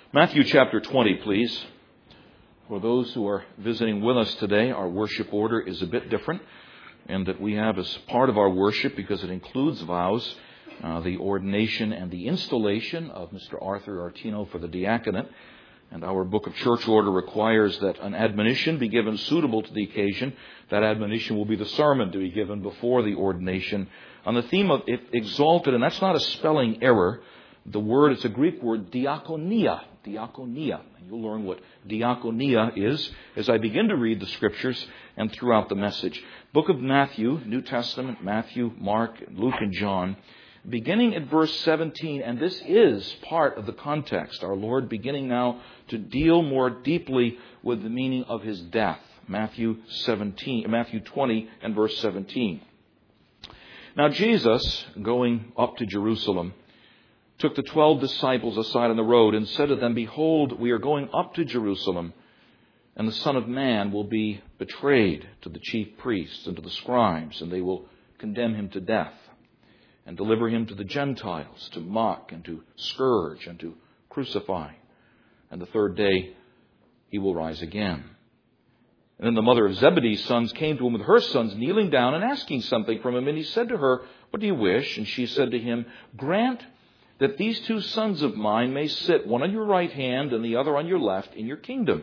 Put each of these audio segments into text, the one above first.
Matthew chapter 20, please. For those who are visiting with us today, our worship order is a bit different, and that we have as part of our worship, because it includes vows, the ordination and the installation of Mr. Arthur Artino for the diaconate. And our book of church order requires that an admonition be given suitable to the occasion. That admonition will be the sermon to be given before the ordination on the theme of exalted, and that's not a spelling error. The word, it's a Greek word, diakonia. Diakonia. And you'll learn what diakonia is as I begin to read the Scriptures and throughout the message. Book of Matthew, New Testament, Matthew, Mark, Luke, and John, beginning at verse 17, and this is part of the context. Our Lord beginning now to deal more deeply with the meaning of His death. Matthew 20 and verse 17. Now Jesus, going up to Jerusalem, took the 12 disciples aside on the road and said to them, "Behold, we are going up to Jerusalem, and the Son of Man will be betrayed to the chief priests and to the scribes, and they will condemn Him to death and deliver Him to the Gentiles to mock and to scourge and to crucify. And the third day He will rise again." And then the mother of Zebedee's sons came to Him with her sons, kneeling down and asking something from Him. And He said to her, "What do you wish?" And she said to Him, "Grant that these 2 sons of mine may sit, one on your right hand and the other on your left, in your kingdom."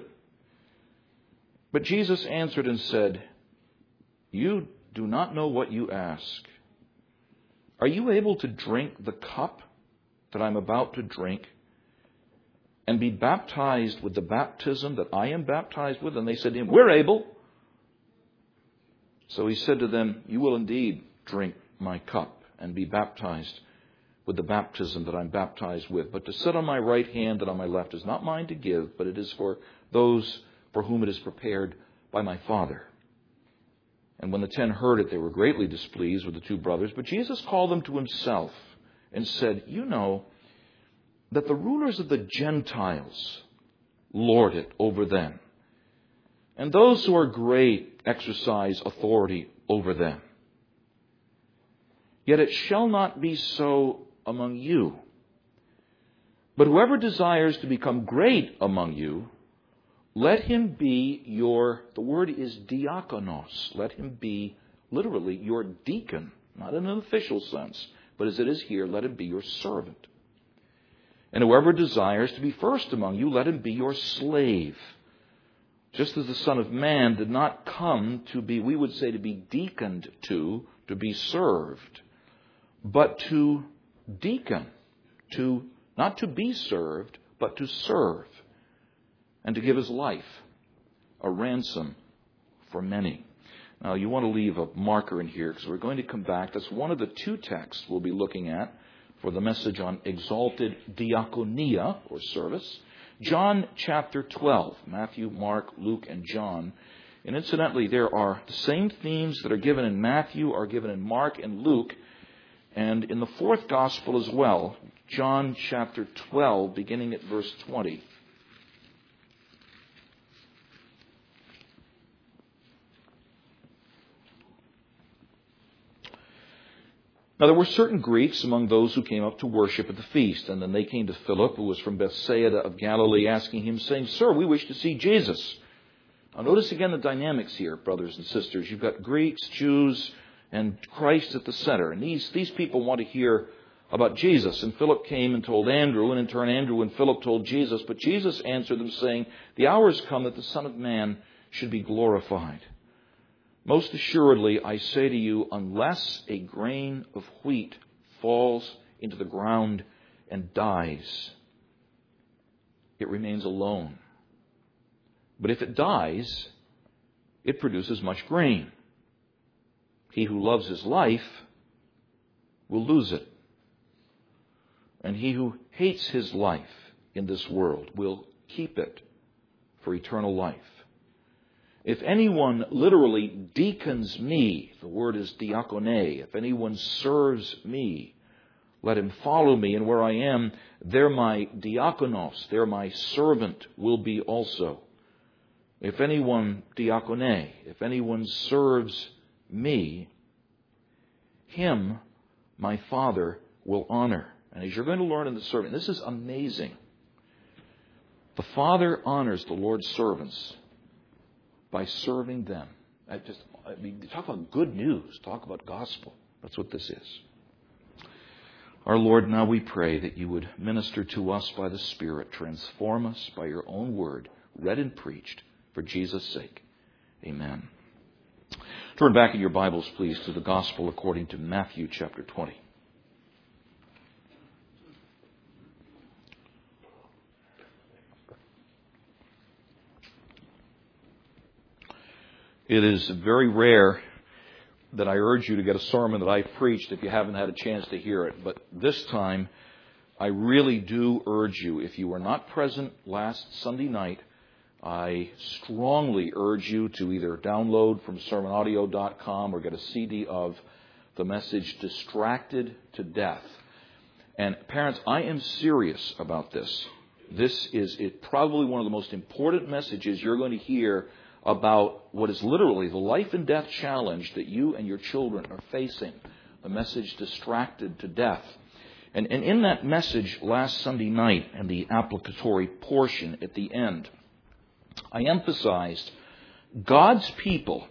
But Jesus answered and said, "You do not know what you ask. Are you able to drink the cup that I am about to drink and be baptized with the baptism that I am baptized with?" And they said to Him, "We're able." So He said to them, "You will indeed drink my cup and be baptized with the baptism that I'm baptized with. But to sit on my right hand and on my left is not mine to give, but it is for those for whom it is prepared by my Father." And when the 10 heard it, they were greatly displeased with the 2 brothers. But Jesus called them to Himself and said, "You know that the rulers of the Gentiles lord it over them, and those who are great exercise authority over them. Yet it shall not be so among you. But whoever desires to become great among you, let him be the word is diakonos. Let him be literally your deacon, not in an official sense, but as it is here, let him be your servant. And whoever desires to be first among you, let him be your slave. Just as the Son of Man did not come to be, we would say, to be deaconed to be served, but to deacon, not to be served, but to serve, and to give His life a ransom for many." Now, you want to leave a marker in here because we're going to come back. That's one of the 2 texts we'll be looking at for the message on exalted diakonia, or service. John chapter 12, Matthew, Mark, Luke, and John. And incidentally, there are the same themes that are given in Matthew are given in Mark and Luke, and in the 4th gospel as well, John chapter 12, beginning at verse 20. Now there were certain Greeks among those who came up to worship at the feast, and then they came to Philip, who was from Bethsaida of Galilee, asking him, saying, "Sir, we wish to see Jesus." Now notice again the dynamics here, brothers and sisters. You've got Greeks, Jews, and Christ at the center. And these people want to hear about Jesus. And Philip came and told Andrew, and in turn Andrew and Philip told Jesus. But Jesus answered them, saying, "The hour has come that the Son of Man should be glorified. Most assuredly, I say to you, unless a grain of wheat falls into the ground and dies, it remains alone. But if it dies, it produces much grain. He who loves his life will lose it. And he who hates his life in this world will keep it for eternal life. If anyone literally deacons me," the word is diakone, "if anyone serves me, let him follow me, and where I am, there my diakonos, there my servant will be also. If anyone diakone, if anyone serves me, him my Father will honor." And as you're going to learn in the sermon, this is amazing. The Father honors the Lord's servants by serving them. Talk about good news. Talk about gospel. That's what this is. Our Lord, now we pray that you would minister to us by the Spirit, transform us by your own word, read and preached, for Jesus' sake. Amen. Turn back in your Bibles, please, to the Gospel according to Matthew chapter 20. It is very rare that I urge you to get a sermon that I've preached if you haven't had a chance to hear it. But this time, I really do urge you, if you were not present last Sunday night, I strongly urge you to either download from sermonaudio.com or get a CD of the message Distracted to Death. And parents, I am serious about this. This is probably one of the most important messages you're going to hear about what is literally the life and death challenge that you and your children are facing. The message Distracted to Death. And in that message last Sunday night and the applicatory portion at the end, I emphasized God's people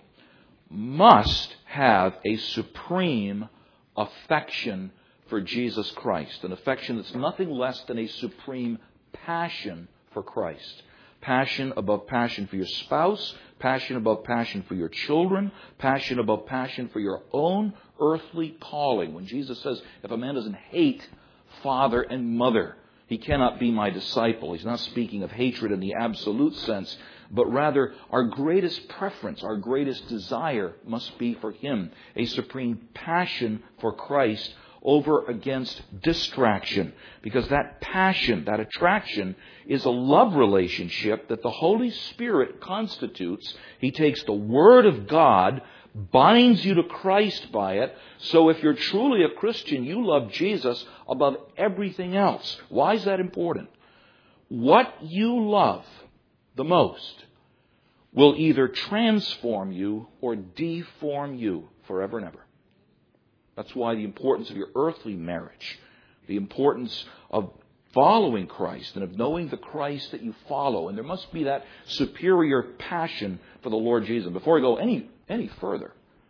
must have a supreme affection for Jesus Christ. An affection that's nothing less than a supreme passion for Christ. Passion above passion for your spouse, passion above passion for your children, passion above passion for your own earthly calling. When Jesus says, if a man doesn't hate father and mother, he cannot be my disciple. He's not speaking of hatred in the absolute sense, but rather our greatest preference, our greatest desire must be for him. A supreme passion for Christ over against distraction. Because that passion, that attraction, is a love relationship that the Holy Spirit constitutes. He takes the Word of God, binds you to Christ by it. So if you're truly a Christian, you love Jesus above everything else. Why is that important? What you love the most will either transform you or deform you forever and ever. That's why the importance of your earthly marriage, the importance of following Christ and of knowing the Christ that you follow. And there must be that superior passion for the Lord Jesus. Before I go any further,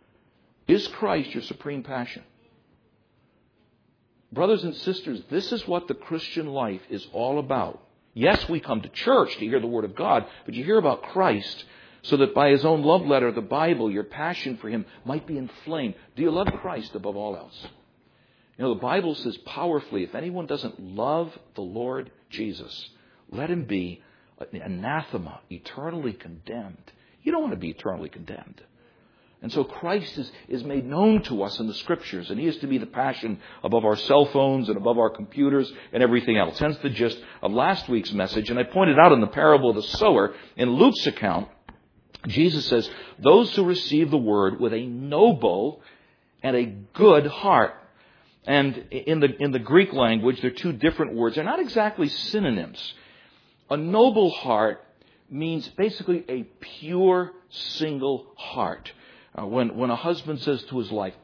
is Christ your supreme passion? Brothers and sisters, this is what the Christian life is all about. Yes, we come to church to hear the Word of God, but you hear about Christ so that by his own love letter, the Bible, your passion for him might be inflamed. Do you love Christ above all else? You know, the Bible says powerfully, if anyone doesn't love the Lord Jesus, let him be anathema, eternally condemned. You don't want to be eternally condemned. And so Christ is made known to us in the Scriptures, and he is to be the passion above our cell phones and above our computers and everything else. Hence the gist of last week's message. And I pointed out in the parable of the sower, in Luke's account, Jesus says, those who receive the word with a noble and a good heart. And in the Greek language, there are two different words. They're not exactly synonyms. A noble heart means basically a pure single heart. When a husband says to his wife,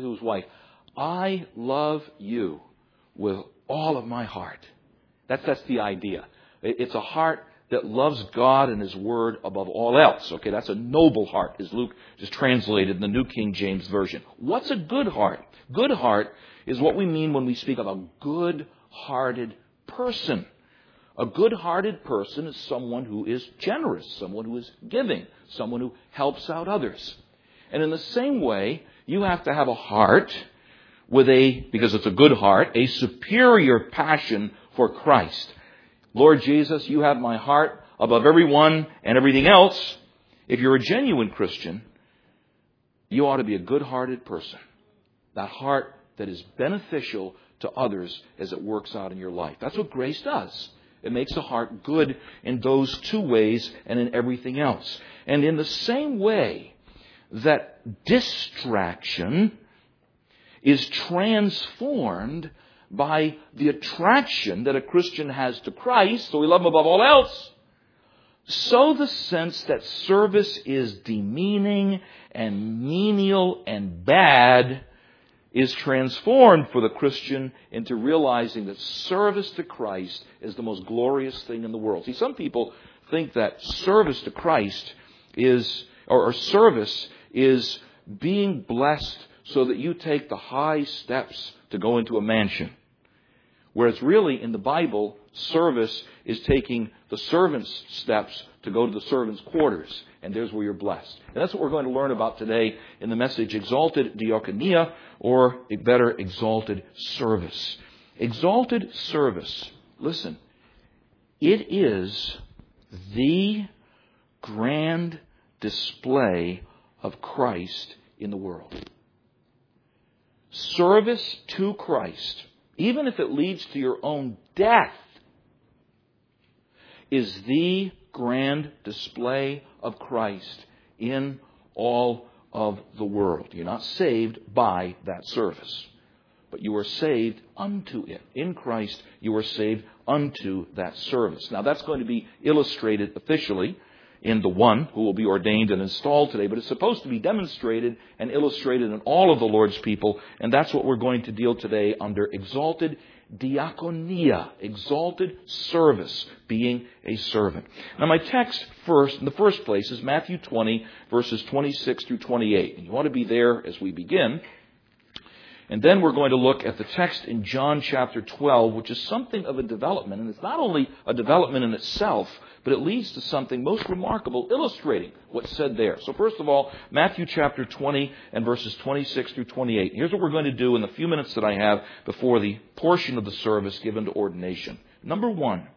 I love you with all of my heart. That's the idea. It's a heart that loves God and his word above all else. Okay, that's a noble heart, as Luke just translated in the New King James Version. What's a good heart? Good heart is what we mean when we speak of a good-hearted person. A good-hearted person is someone who is generous, someone who is giving, someone who helps out others. And in the same way, you have to have a heart with because it's a good heart, a superior passion for Christ. Lord Jesus, you have my heart above everyone and everything else. If you're a genuine Christian, you ought to be a good-hearted person. That heart that is beneficial to others as it works out in your life. That's what grace does. It makes a heart good in those two ways and in everything else. And in the same way that distraction is transformed by the attraction that a Christian has to Christ, so we love him above all else, so the sense that service is demeaning and menial and bad is transformed for the Christian into realizing that service to Christ is the most glorious thing in the world. See, some people think that service to Christ is, or service is being blessed so that you take the high steps to go into a mansion. Whereas really, in the Bible, service is taking the servant's steps to go to the servant's quarters. And there's where you're blessed. And that's what we're going to learn about today in the message, Exalted Diakonia, or better, Exalted Service. Exalted Service. Listen, it is the grand display of Christ in the world. Service to Christ, even if it leads to your own death, is the grand display of Christ in all of the world. You're not saved by that service, but you are saved unto it. In Christ, you are saved unto that service. Now, that's going to be illustrated officially in the one who will be ordained and installed today, but it's supposed to be demonstrated and illustrated in all of the Lord's people, and that's what we're going to deal today under Exalted Diakonia, exalted service, being a servant. Now, my text in the first place is Matthew 20, verses 26 through 28. And you want to be there as we begin. And then we're going to look at the text in John chapter 12, which is something of a development. And it's not only a development in itself, but it leads to something most remarkable, illustrating what's said there. So first of all, Matthew chapter 20 and verses 26 through 28. Here's what we're going to do in the few minutes that I have before the portion of the service given to ordination. Number one,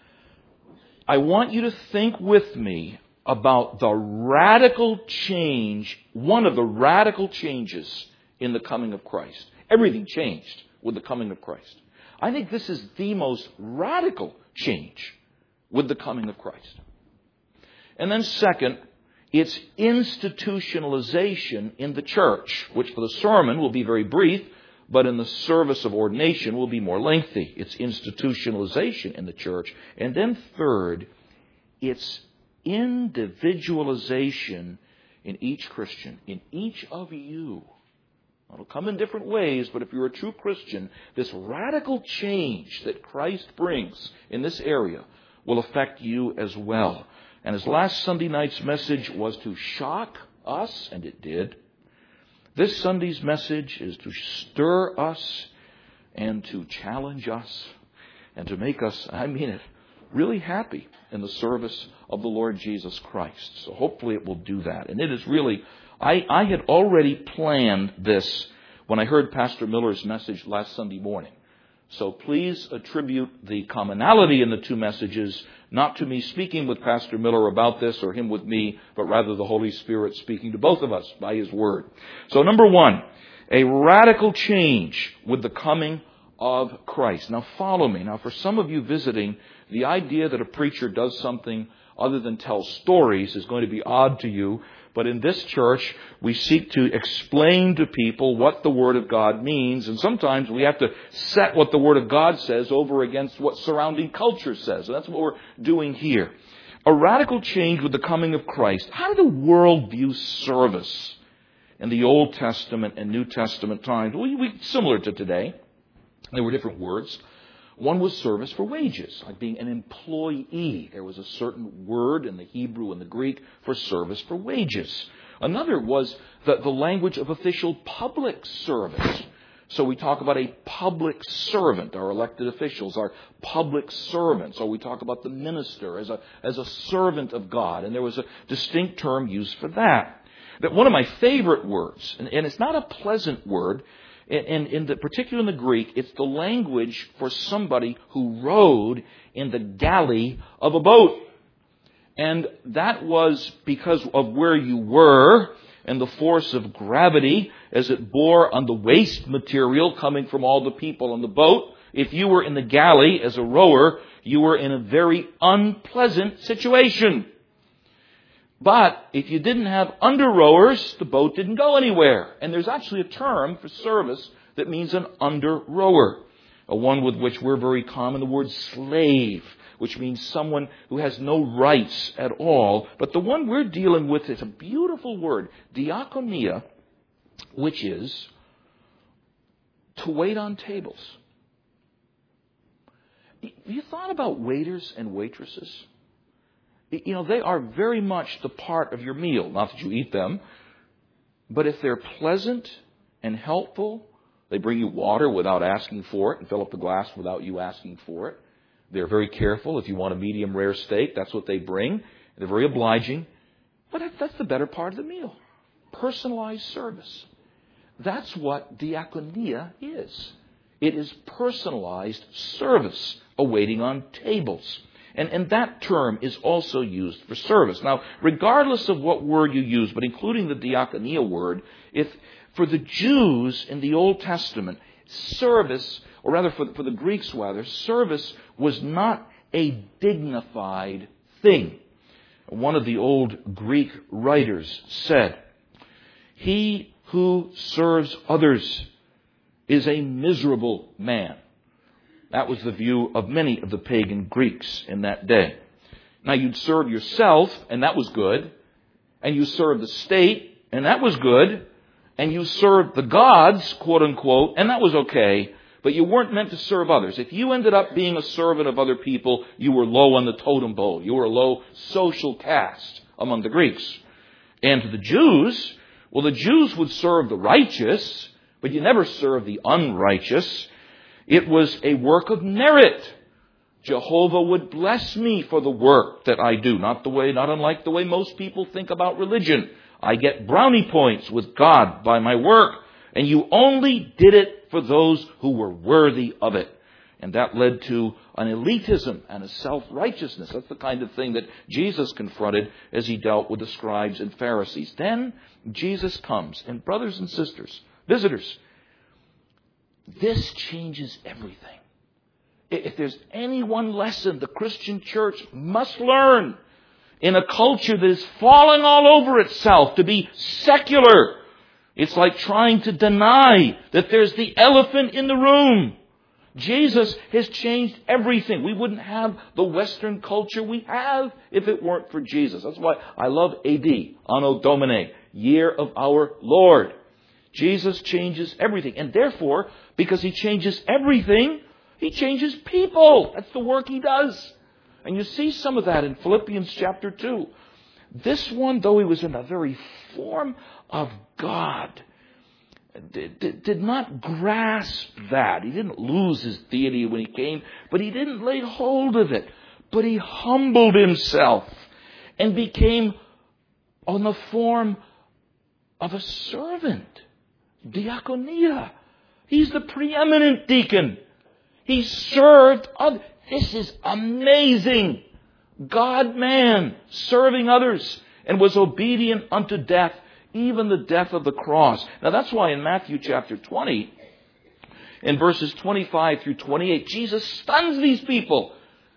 I want you to think with me about the radical change, one of the radical changes in the coming of Christ. Everything changed with the coming of Christ. I think this is the most radical change with the coming of Christ. And then second, it's institutionalization in the church, which for the sermon will be very brief, but in the service of ordination will be more lengthy. It's institutionalization in the church. And then third, it's individualization in each Christian, in each of you. It'll come in different ways, but if you're a true Christian, this radical change that Christ brings in this area will affect you as well. And as last Sunday night's message was to shock us, and it did, this Sunday's message is to stir us and to challenge us and to make us, I mean it, really happy in the service of the Lord Jesus Christ. So hopefully it will do that. And it is really, I had already planned this when I heard Pastor Miller's message last Sunday morning. So please attribute the commonality in the two messages not to me speaking with Pastor Miller about this or him with me, but rather the Holy Spirit speaking to both of us by His Word. So number one, a radical change with the coming of Christ. Now follow me. Now for some of you visiting, the idea that a preacher does something other than tell stories is going to be odd to you. But in this church, we seek to explain to people what the Word of God means. And sometimes we have to set what the Word of God says over against what surrounding culture says. And that's what we're doing here. A radical change with the coming of Christ. How did the world view service in the Old Testament and New Testament times? Well, similar to today. There were different words. One was service for wages, like being an employee. There was a certain word in the Hebrew and the Greek for service for wages. Another was the language of official public service. So we talk about a public servant. Our elected officials are public servants. Or we talk about the minister as a servant of God. And there was a distinct term used for that. That one of my favorite words, and it's not a pleasant word, and particularly in the Greek, it's the language for somebody who rode in the galley of a boat. And that was because of where you were and the force of gravity as it bore on the waste material coming from all the people on the boat. If you were in the galley as a rower, you were in a very unpleasant situation. But if you didn't have under rowers, the boat didn't go anywhere. And there's actually a term for service that means an under rower. A one with which we're very common, the word slave, which means someone who has no rights at all. But the one we're dealing with is a beautiful word, diakonia, which is to wait on tables. Have you thought about waiters and waitresses? You know, they are very much the part of your meal. Not that you eat them, but if they're pleasant and helpful, they bring you water without asking for it and fill up the glass without you asking for it. They're very careful. If you want a medium rare steak, that's what they bring. They're very obliging. But that's the better part of the meal. Personalized service. That's what diakonia is. It is personalized service awaiting on tables. And that term is also used for service. Now, regardless of what word you use, but including the diakonia word, for the Jews in the Old Testament, service, or rather for the Greeks rather, service was not a dignified thing. One of the old Greek writers said, "He who serves others is a miserable man." That was the view of many of the pagan Greeks in that day. Now, you'd serve yourself, and that was good. And you served the state, and that was good. And you served the gods, quote unquote, and that was okay. But you weren't meant to serve others. If you ended up being a servant of other people, you were low on the totem pole. You were a low social caste among the Greeks. And to the Jews, well, the Jews would serve the righteous, but you never served the unrighteous. It was a work of merit. Jehovah would bless me for the work that I do. Not unlike the way most people think about religion. I get brownie points with God by my work. And you only did it for those who were worthy of it. And that led to an elitism and a self-righteousness. That's the kind of thing that Jesus confronted as he dealt with the scribes and Pharisees. Then Jesus comes. And brothers and sisters, visitors, this changes everything. If there's any one lesson the Christian church must learn in a culture that is falling all over itself to be secular, it's like trying to deny that there's the elephant in the room. Jesus has changed everything. We wouldn't have the Western culture we have if it weren't for Jesus. That's why I love AD, Anno Domini, year of our Lord. Jesus changes everything. And therefore, because he changes everything, he changes people. That's the work he does. And you see some of that in Philippians chapter 2. This one, though he was in the very form of God, did not grasp that. He didn't lose his deity when he came, but he didn't lay hold of it. But he humbled himself and became on the form of a servant. Diakonia. He's the preeminent deacon. He served others. This is amazing. God-man serving others and was obedient unto death, even the death of the cross. Now that's why in Matthew chapter 20, in verses 25 through 28, Jesus stuns these people.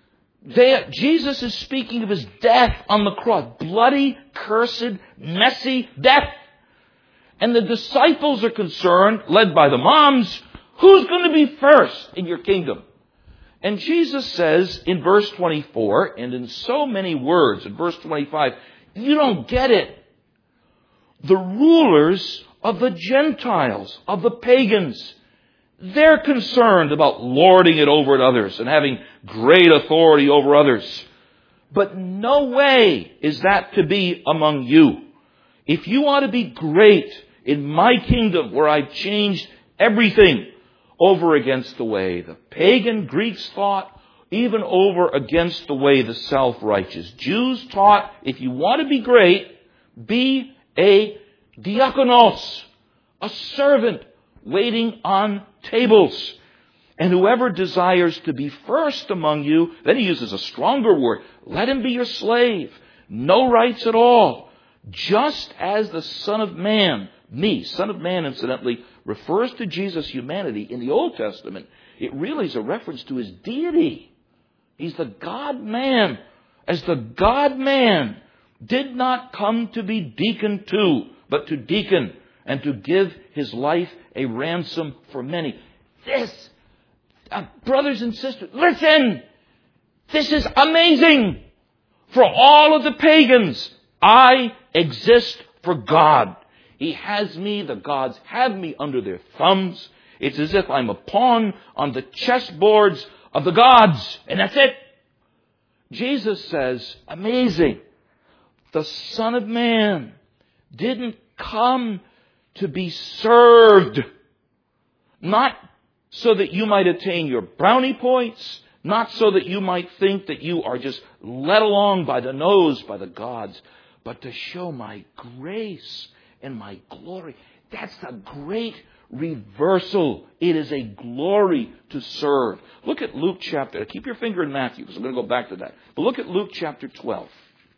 Jesus is speaking of his death on the cross. Bloody, cursed, messy death. And the disciples are concerned, led by the moms, who's going to be first in your kingdom? And Jesus says in verse 24, and in so many words, in verse 25, you don't get it. The rulers of the Gentiles, of the pagans, they're concerned about lording it over others and having great authority over others. But no way is that to be among you. If you want to be great in my kingdom, where I've changed everything over against the way the pagan Greeks thought, even over against the way the self-righteous Jews taught, if you want to be great, be a diakonos, a servant waiting on tables. And whoever desires to be first among you, then he uses a stronger word, let him be your slave. No rights at all. Just as the Son of Man, Son of Man, incidentally, refers to Jesus' humanity in the Old Testament. It really is a reference to his deity. He's the God-man. As the God-man did not come to be deacon to, but to deacon and to give his life a ransom for many. This, brothers and sisters, listen! This is amazing! For all of the pagans, I exist for God. He has me, the gods have me under their thumbs. It's as if I'm a pawn on the chessboards of the gods, and that's it. Jesus says, amazing, the Son of Man didn't come to be served, not so that you might attain your brownie points, not so that you might think that you are just led along by the nose by the gods, but to show my grace and my glory. That's a great reversal. It is a glory to serve. Look at Luke chapter. Keep your finger in Matthew, because I'm going to go back to that. But look at Luke chapter 12.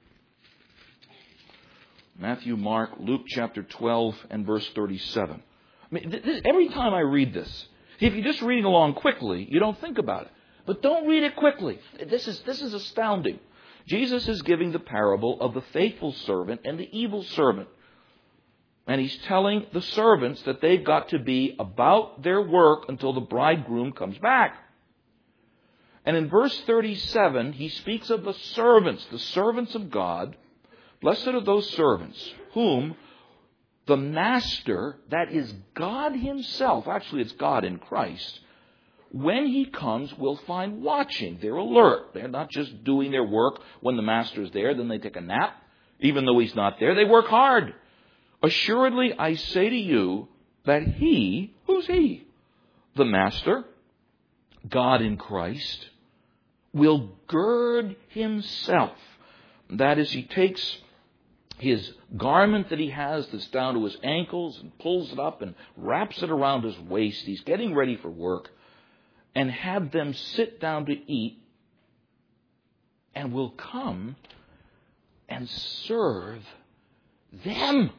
Matthew, Mark, Luke chapter 12 and verse 37. I mean, every time I read this, if you're just reading along quickly, you don't think about it. But don't read it quickly. This is astounding. Jesus is giving the parable of the faithful servant and the evil servant. And he's telling the servants that they've got to be about their work until the bridegroom comes back. And in verse 37, he speaks of the servants of God. Blessed are those servants whom the master, that is God himself, actually it's God in Christ, when he comes, will find watching. They're alert. They're not just doing their work when the master's there, then they take a nap. Even though he's not there, they work hard. Assuredly, I say to you that he, who's he? The master, God in Christ, will gird himself. That is, he takes his garment that he has that's down to his ankles and pulls it up and wraps it around his waist. He's getting ready for work, and have them sit down to eat, and will come and serve them.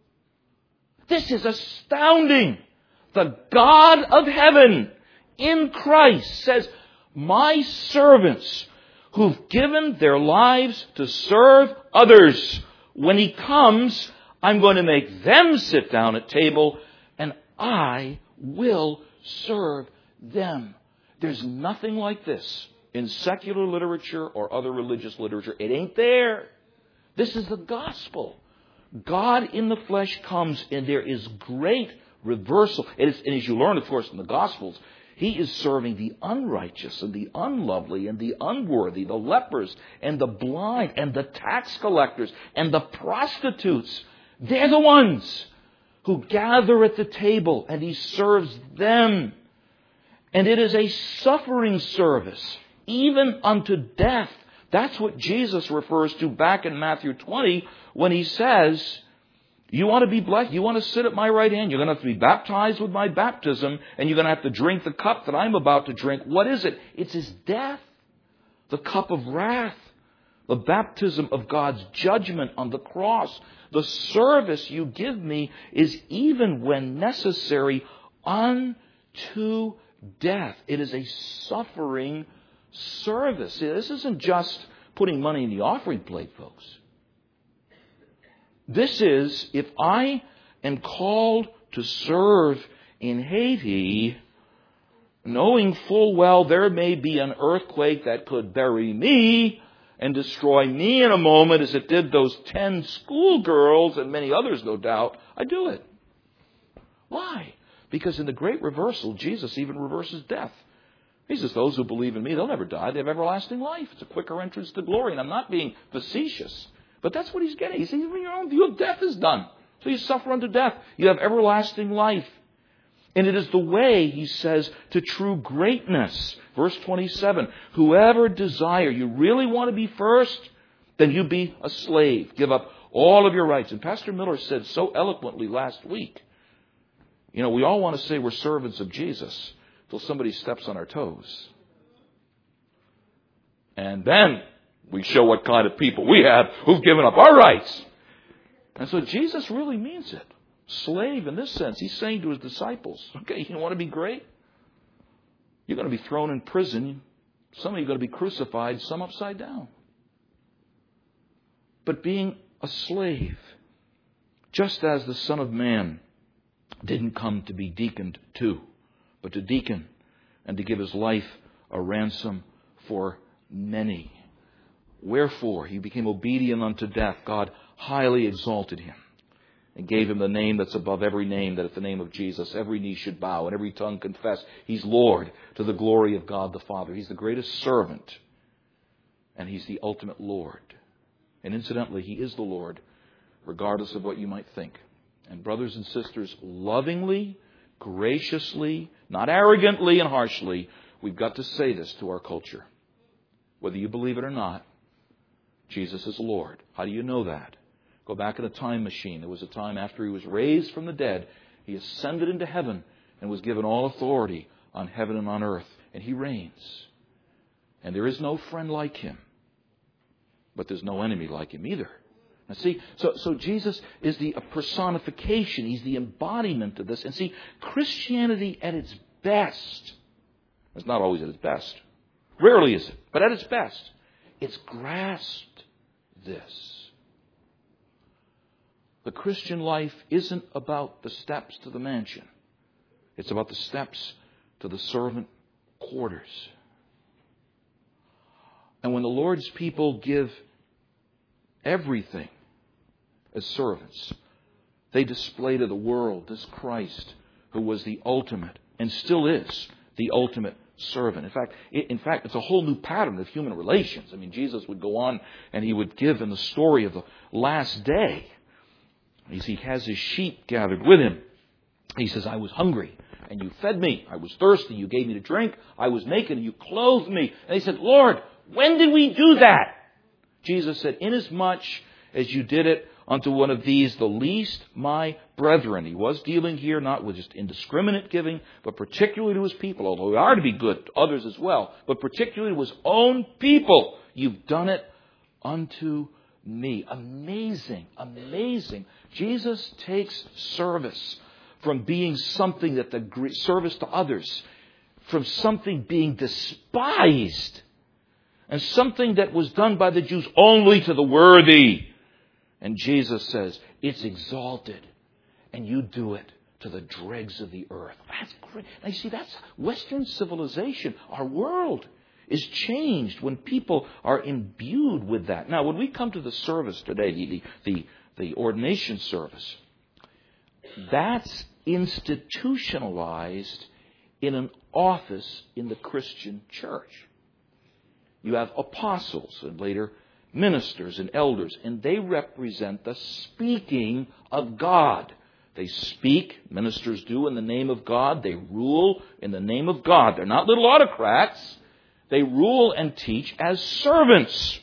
This is astounding. The God of heaven in Christ says, my servants who've given their lives to serve others, when he comes, I'm going to make them sit down at table, and I will serve them. There's nothing like this in secular literature or other religious literature. It ain't there. This is the gospel. God in the flesh comes, and there is great reversal. And as you learn, of course, in the Gospels, he is serving the unrighteous and the unlovely and the unworthy, the lepers and the blind and the tax collectors and the prostitutes. They're the ones who gather at the table, and he serves them. And it is a suffering service, even unto death. That's what Jesus refers to back in Matthew 20 when he says, you want to be blessed? You want to sit at my right hand? You're going to have to be baptized with my baptism, and you're going to have to drink the cup that I'm about to drink. What is it? It's his death, the cup of wrath, the baptism of God's judgment on the cross. The service you give me is, even when necessary, unto death. It is a suffering service. See, this isn't just putting money in the offering plate, folks. This is, if I am called to serve in Haiti, knowing full well there may be an earthquake that could bury me and destroy me in a moment, as it did those 10 schoolgirls and many others, no doubt, I do it. Why? Because in the great reversal, Jesus even reverses death. He says, those who believe in me, they'll never die. They have everlasting life. It's a quicker entrance to glory. And I'm not being facetious, but that's what he's getting. He's saying, your own view of death is done. So you suffer unto death. You have everlasting life. And it is the way, he says, to true greatness. Verse 27, whoever desire, you really want to be first, then you be a slave. Give up all of your rights. And Pastor Miller said so eloquently last week, you know, we all want to say we're servants of Jesus till somebody steps on our toes. And then we show what kind of people we have who've given up our rights. And so Jesus really means it. Slave in this sense. He's saying to his disciples, okay, you want to be great? You're going to be thrown in prison. Some of you are going to be crucified, some upside down. But being a slave, just as the Son of Man didn't come to be deaconed to, but to deacon and to give his life a ransom for many. Wherefore he became obedient unto death. God highly exalted him and gave him the name that's above every name, that at the name of Jesus every knee should bow and every tongue confess He's Lord, to the glory of God the Father. He's the greatest servant, and He's the ultimate Lord. And incidentally, He is the Lord, regardless of what you might think. And brothers and sisters, lovingly, graciously, not arrogantly and harshly, we've got to say this to our culture. Whether you believe it or not, Jesus is Lord. How do you know that? Go back in a time machine. There was a time after He was raised from the dead, He ascended into heaven and was given all authority on heaven and on earth. And He reigns. And there is no friend like Him. But there's no enemy like Him either. Now see, so Jesus is the personification. He's the embodiment of this. And see, Christianity at its best, it's not always at its best. Rarely is it. But at its best, it's grasped this. The Christian life isn't about the steps to the mansion. It's about the steps to the servant quarters. And when the Lord's people give everything as servants, they display to the world this Christ who was the ultimate and still is the ultimate servant. In fact, it's a whole new pattern of human relations. I mean, Jesus would go on and He would give in the story of the last day. He has His sheep gathered with Him. He says, I was hungry and you fed me. I was thirsty. You gave me to drink. I was naked and you clothed me. And they said, Lord, when did we do that? Jesus said, inasmuch as you did it unto one of these, the least my brethren. He was dealing here not with just indiscriminate giving, but particularly to His people, although we are to be good to others as well, but particularly to His own people. You've done it unto me. Amazing, amazing. Jesus takes service from being something that service to others, from something being despised, and something that was done by the Jews only to the worthy. And Jesus says, it's exalted, and you do it to the dregs of the earth. That's great. Now, you see, that's Western civilization. Our world is changed when people are imbued with that. Now, when we come to the service today, the ordination service, that's institutionalized in an office in the Christian church. You have apostles and later ministers and elders, and they represent the speaking of God. They speak, ministers do, in the name of God. They rule in the name of God. They're not little autocrats. They rule and teach as servants.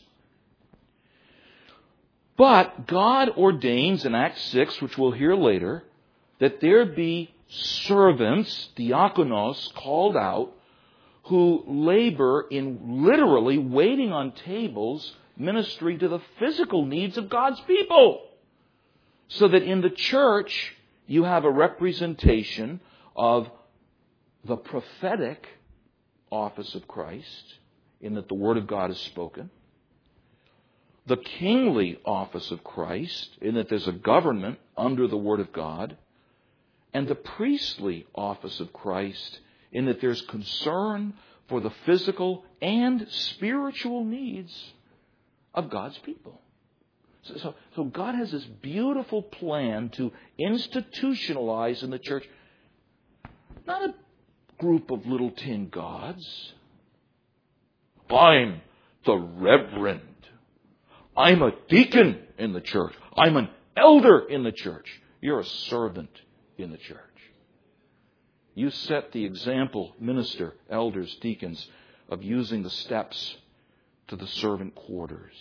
But God ordains in Acts 6, which we'll hear later, that there be servants, diakonos, called out, who labor in literally waiting on tables, ministering to the physical needs of God's people. So that in the church, you have a representation of the prophetic office of Christ, in that the Word of God is spoken. The kingly office of Christ, in that there's a government under the Word of God. And the priestly office of Christ, in that there's concern for the physical and spiritual needs of God's people. So God has this beautiful plan to institutionalize in the church not a group of little tin gods. I'm the reverend. I'm a deacon in the church. I'm an elder in the church. You're a servant in the church. You set the example, minister, elders, deacons, of using the steps to the servant quarters.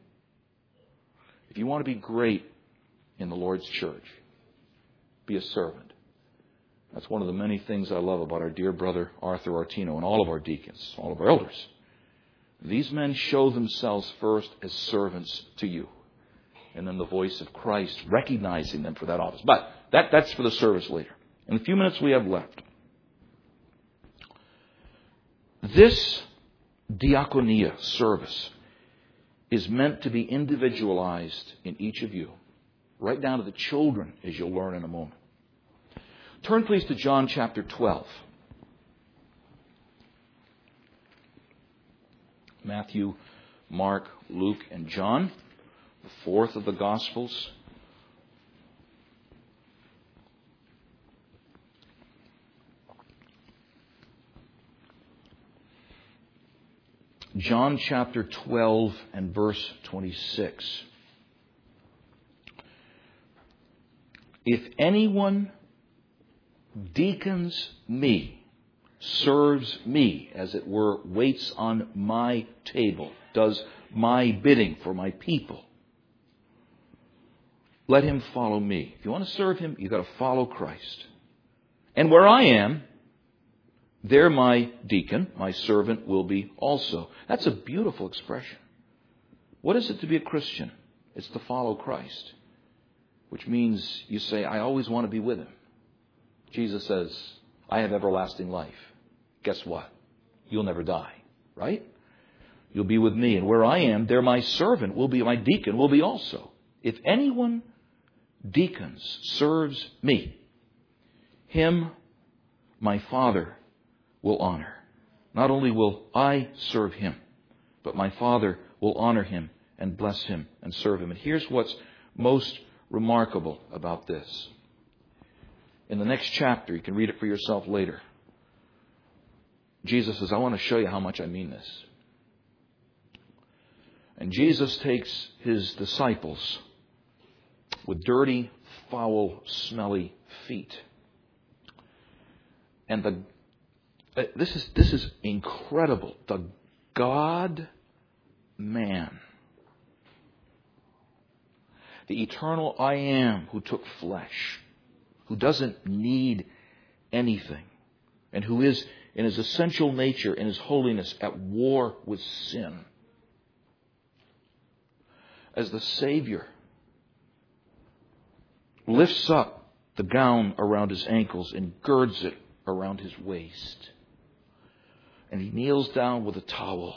If you want to be great in the Lord's church, be a servant. That's one of the many things I love about our dear brother Arthur Artino and all of our deacons, all of our elders. These men show themselves first as servants to you. And then the voice of Christ recognizing them for that office. But that's for the service later. In the few minutes we have left, this diaconia service is meant to be individualized in each of you, right down to the children, as you'll learn in a moment. Turn please to John chapter 12. Matthew, Mark, Luke, and John, the fourth of the Gospels. John chapter 12 and verse 26. If anyone deacons me, serves me, as it were, waits on my table, does my bidding for my people, let him follow me. If you want to serve him, you've got to follow Christ. And where I am, there my deacon, my servant, will be also. That's a beautiful expression. What is it to be a Christian? It's to follow Christ, which means you say, I always want to be with him. Jesus says, I have everlasting life. Guess what? You'll never die, right? You'll be with me. And where I am, there my servant will be, my deacon will be also. If anyone deacons, serves me, him my Father will honor. Not only will I serve him, but my Father will honor him and bless him and serve him. And here's what's most remarkable about this. In the next chapter, you can read it for yourself later. Jesus says, I want to show you how much I mean this. And Jesus takes his disciples with dirty, foul, smelly feet. And this is incredible. The God-man, the eternal I Am who took flesh, who doesn't need anything, and who is in his essential nature, in his holiness, at war with sin. As the Savior lifts up the gown around his ankles and girds it around his waist. And he kneels down with a towel.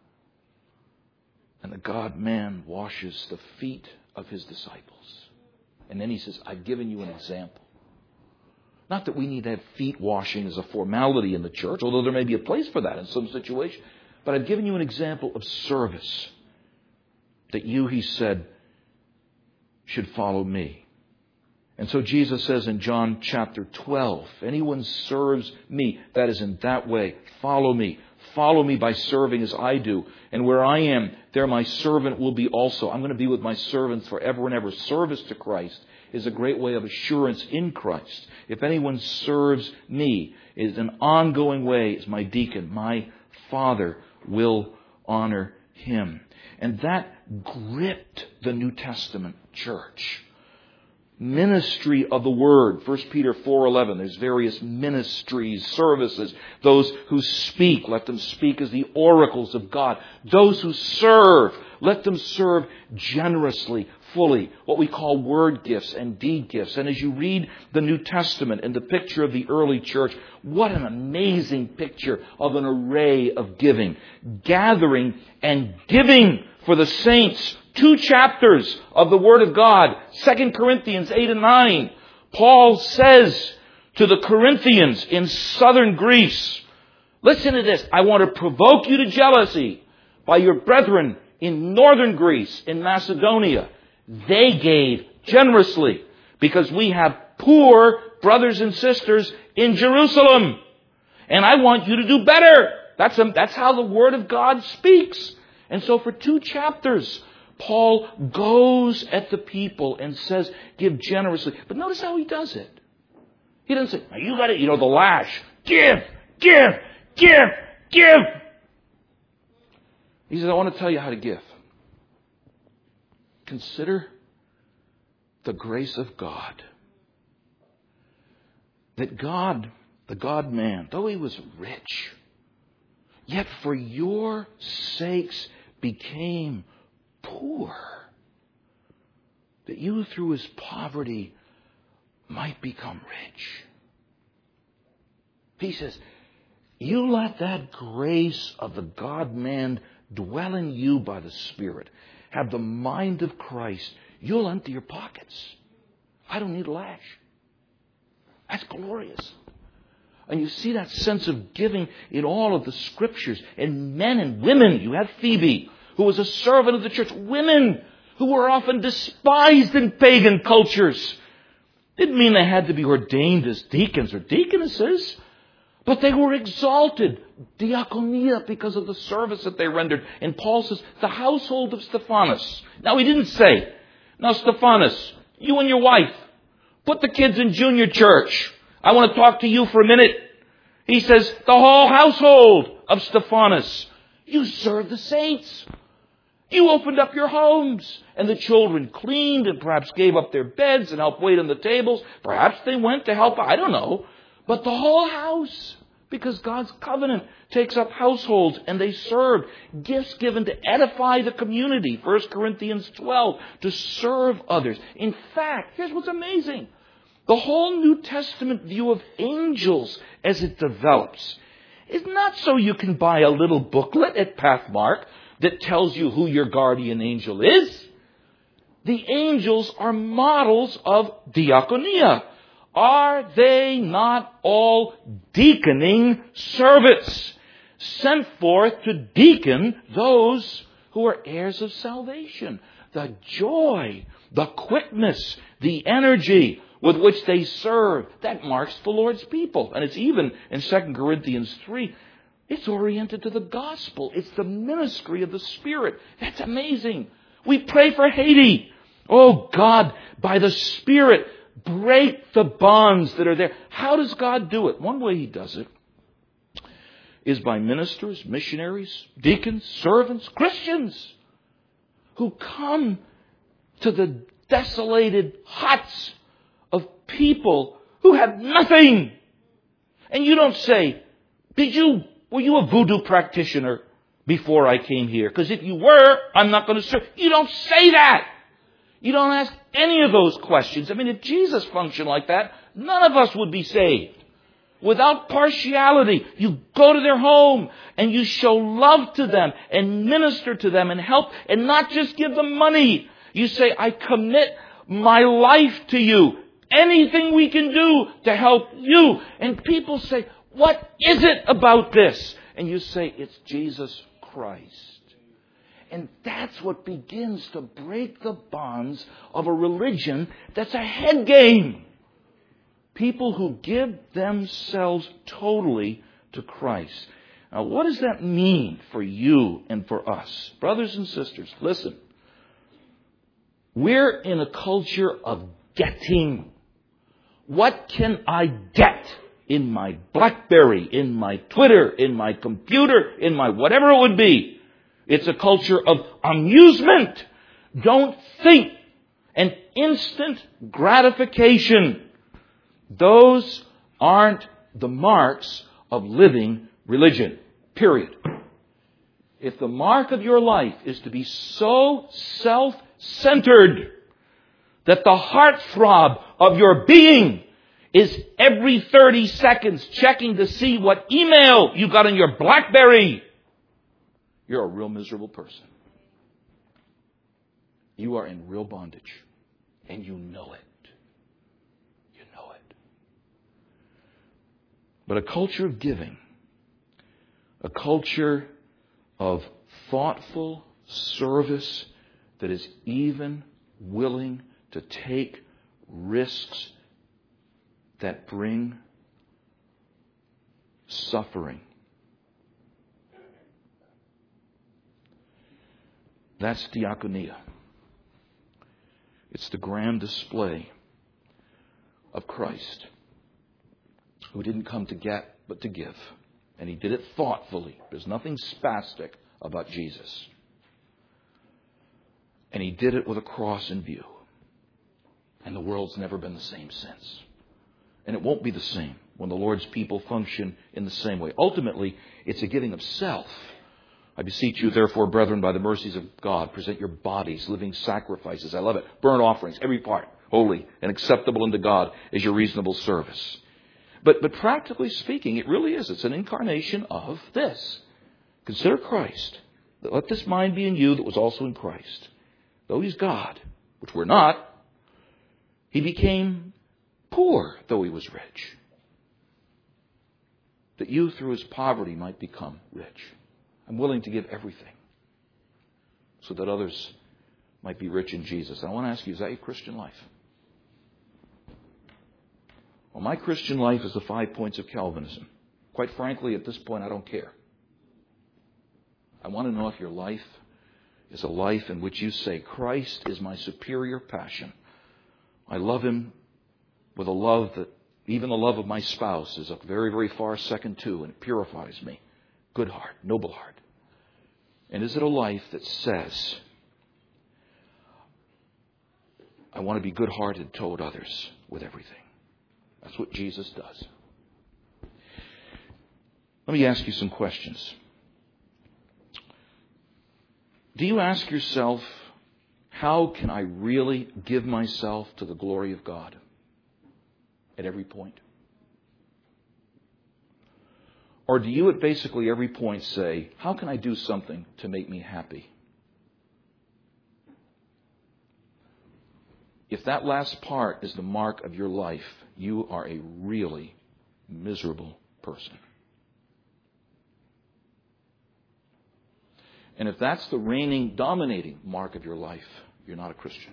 And the God-man washes the feet of his disciples. And then he says, I've given you an example. Not that we need to have feet washing as a formality in the church, although there may be a place for that in some situation. But I've given you an example of service. That you, he said, should follow me. And so Jesus says in John chapter 12, anyone serves me, that is in that way, follow me. Follow me by serving as I do. And where I am, there my servant will be also. I'm going to be with my servants forever and ever. Service to Christ is a great way of assurance in Christ. If anyone serves me, it is an ongoing way as my deacon. My Father will honor him. And that gripped the New Testament church. Ministry of the Word. 1 Peter 4:11. There's various ministries, services. Those who speak, let them speak as the oracles of God. Those who serve, let them serve generously, fully. What we call word gifts and deed gifts. And as you read the New Testament and the picture of the early church, what an amazing picture of an array of giving. Gathering and giving for the saints. 2 chapters of the Word of God, 2 Corinthians 8 and 9. Paul says to the Corinthians in southern Greece, listen to this, I want to provoke you to jealousy by your brethren in northern Greece, in Macedonia. They gave generously because we have poor brothers and sisters in Jerusalem. And I want you to do better. That's how the Word of God speaks. And so for 2 chapters, Paul goes at the people and says, give generously. But notice how he does it. He doesn't say, now you got it, the lash. Give, give, give, give. He says, I want to tell you how to give. Consider the grace of God. That God, the God-man, though he was rich, yet for your sakes became poor, that you through his poverty might become rich. He says, you let that grace of the God-man dwell in you by the Spirit. Have the mind of Christ. You'll empty your pockets. I don't need a lash. That's glorious. And you see that sense of giving in all of the Scriptures. And men and women. You have Phoebe, who was a servant of the church. Women who were often despised in pagan cultures. Didn't mean they had to be ordained as deacons or deaconesses. But they were exalted, diakonia, because of the service that they rendered. And Paul says, the household of Stephanas. Now, he didn't say, now, Stephanas, you and your wife, put the kids in junior church. I want to talk to you for a minute. He says, the whole household of Stephanas, you served the saints. You opened up your homes. And the children cleaned and perhaps gave up their beds and helped wait on the tables. Perhaps they went to help. I don't know. But the whole house, because God's covenant takes up households and they served. Gifts given to edify the community. 1 Corinthians 12, to serve others. In fact, here's what's amazing. The whole New Testament view of angels as it develops is not so you can buy a little booklet at Pathmark that tells you who your guardian angel is. The angels are models of diakonia. Are they not all deaconing servants, sent forth to deacon those who are heirs of salvation? The joy, the quickness, the energy with which they serve, that marks the Lord's people. And it's even in 2 Corinthians 3, it's oriented to the gospel. It's the ministry of the Spirit. That's amazing. We pray for Haiti. Oh God, by the Spirit, break the bonds that are there. How does God do it? One way He does it is by ministers, missionaries, deacons, servants, Christians who come to the desolated huts of people who have nothing. And you don't say, were you a voodoo practitioner before I came here? Because if you were, I'm not going to serve. You don't say that. You don't ask any of those questions. I mean, if Jesus functioned like that, none of us would be saved. Without partiality, you go to their home and you show love to them and minister to them and help, and not just give them money. You say, I commit my life to you. Anything we can do to help you. And people say, what is it about this? And you say, it's Jesus Christ. And that's what begins to break the bonds of a religion that's a head game. People who give themselves totally to Christ. Now, what does that mean for you and for us? Brothers and sisters, listen. We're in a culture of getting. What can I get in my BlackBerry, in my Twitter, in my computer, in my whatever it would be? It's a culture of amusement. Don't think. And instant gratification. Those aren't the marks of living religion. Period. If the mark of your life is to be so self-centered that the heartthrob of your being is every 30 seconds checking to see what email you got on your BlackBerry, you're a real miserable person. You are in real bondage. And you know it. You know it. But a culture of giving, a culture of thoughtful service that is even willing to take risks that bring suffering. That's diakonia. It's the grand display of Christ, who didn't come to get, but to give. And He did it thoughtfully. There's nothing spastic about Jesus. And He did it with a cross in view. And the world's never been the same since. And it won't be the same when the Lord's people function in the same way. Ultimately, it's a giving of self. I beseech you, therefore, brethren, by the mercies of God, present your bodies, living sacrifices. I love it. Burnt offerings, every part, holy and acceptable unto God is your reasonable service. But practically speaking, it really is. It's an incarnation of this. Consider Christ. Let this mind be in you that was also in Christ. Though He's God, which we're not, He became poor, though He was rich. That you, through His poverty, might become rich. I'm willing to give everything so that others might be rich in Jesus. And I want to ask you, is that your Christian life? Well, my Christian life is the 5 points of Calvinism. Quite frankly, at this point, I don't care. I want to know if your life is a life in which you say, Christ is my superior passion. I love Him with a love that even the love of my spouse is a very, very far second to, and it purifies me. Good heart, noble heart. And is it a life that says, I want to be good-hearted toward others with everything? That's what Jesus does. Let me ask you some questions. Do you ask yourself, how can I really give myself to the glory of God at every point? Or do you at basically every point say, how can I do something to make me happy? If that last part is the mark of your life, you are a really miserable person. And if that's the reigning, dominating mark of your life, you're not a Christian.